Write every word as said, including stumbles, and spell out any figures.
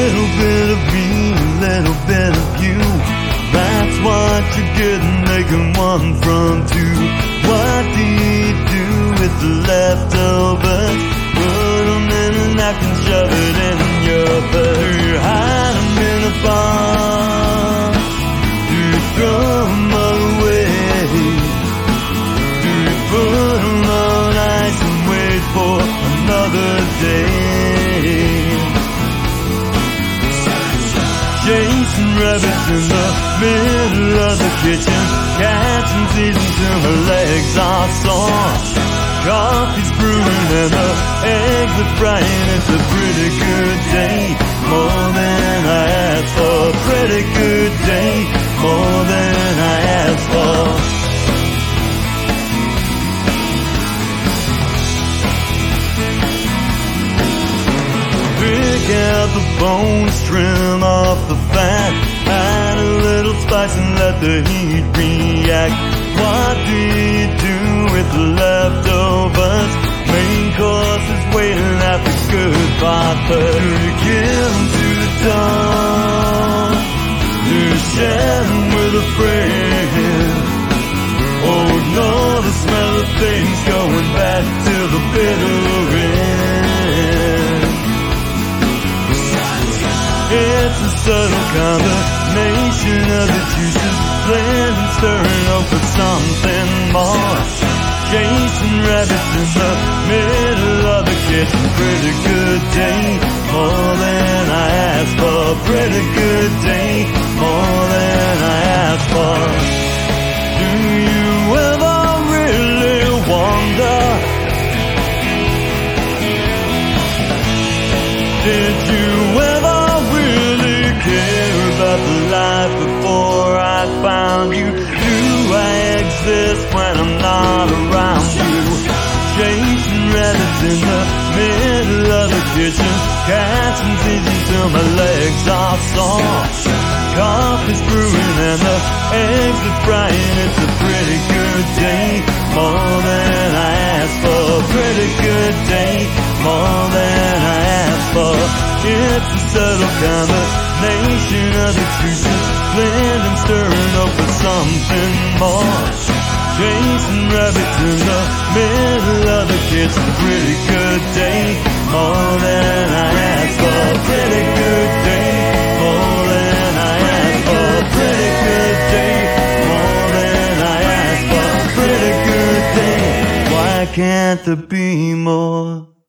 little bit of me, a little bit of you. That's what you're getting, making one from two. What do you do with the leftovers? Put them in a napkin, shove it in your butt. Do you hide them in a box? Do you throw them all away? Do you put them on ice and wait for another day? Chasing rabbits in the middle of the kitchen, catching seasons till my legs are sore. Coffee's brewing and the eggs are frying. It's a pretty good day, more than I asked for. Pretty good day, more than I asked for. Pick out the bones, trim off the fat, add a little spice and let the heat react. What do you do with the leftovers? Main course is waiting at the good part, but do you give them to the dog? Do you share them with a friend? Oh, ignore the smell of things going bad till the bitter end. It's a subtle combination of the juices, blend and stirring up for something more. Chasing rabbits in the middle of the kitchen. Pretty good day, more than I asked for. Pretty good day, more than I asked for. Do you ever really wonder? Did you ever care about the life before I found you? Do I exist when I'm not around you? Chasing rabbits in the middle of the kitchen, catching seasons till my legs are sore. Coffee's brewing and the eggs are frying. It's a pretty good day, more than I asked for. Pretty good day, more than I asked for. It's a subtle combination of the juices, blend and stirring up for something more. Chasing rabbits in the middle of the kitchen. Pretty good day, more than I asked for. Pretty good day, more than I asked for. Pretty good day, more than I asked for. Pretty good day, why can't there be more?